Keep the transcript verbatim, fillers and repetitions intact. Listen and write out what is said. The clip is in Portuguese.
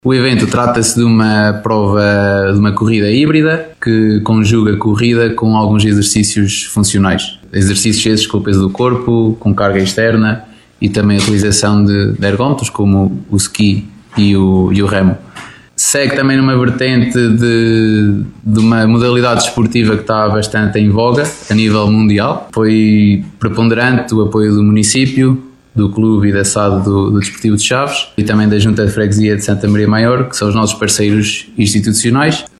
O evento trata-se de uma prova, de uma corrida híbrida que conjuga corrida com alguns exercícios funcionais. Exercícios esses com o peso do corpo, com carga externa e também a utilização de, de ergómetros como o ski e o, e o remo. Segue também numa vertente de, de uma modalidade esportiva que está bastante em voga a nível mundial. Foi preponderante o apoio do município, do clube e da S A D do, do Desportivo de Chaves e também da Junta de Freguesia de Santa Maria Maior, que são os nossos parceiros institucionais.